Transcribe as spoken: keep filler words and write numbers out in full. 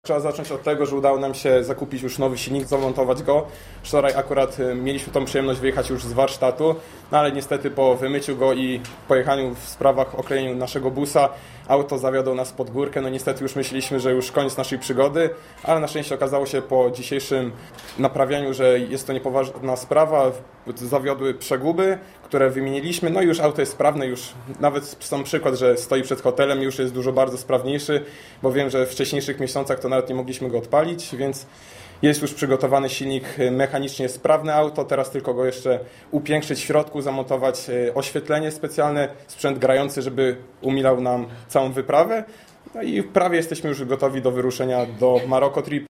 Trzeba zacząć od tego, że udało nam się zakupić już nowy silnik, zamontować go. Wczoraj akurat mieliśmy tą przyjemność wyjechać już z warsztatu, no ale niestety po wymyciu go i pojechaniu w sprawach oklejeniu naszego busa, auto zawiodło nas pod górkę. No niestety już myśleliśmy, że już koniec naszej przygody, ale na szczęście okazało się po dzisiejszym naprawianiu, że jest to niepoważna sprawa. Zawiodły przeguby, które wymieniliśmy, no i już auto jest sprawne, już nawet sam przykład, że stoi przed hotelem, już jest dużo bardzo sprawniejszy, bo wiem, że w wcześniejszych miesiącach to nawet nie mogliśmy go odpalić, więc jest już przygotowany silnik mechanicznie sprawne auto, teraz tylko go jeszcze upiększyć w środku, zamontować oświetlenie specjalne, sprzęt grający, żeby umilał nam całą wyprawę, no i prawie jesteśmy już gotowi do wyruszenia do Maroko Trip.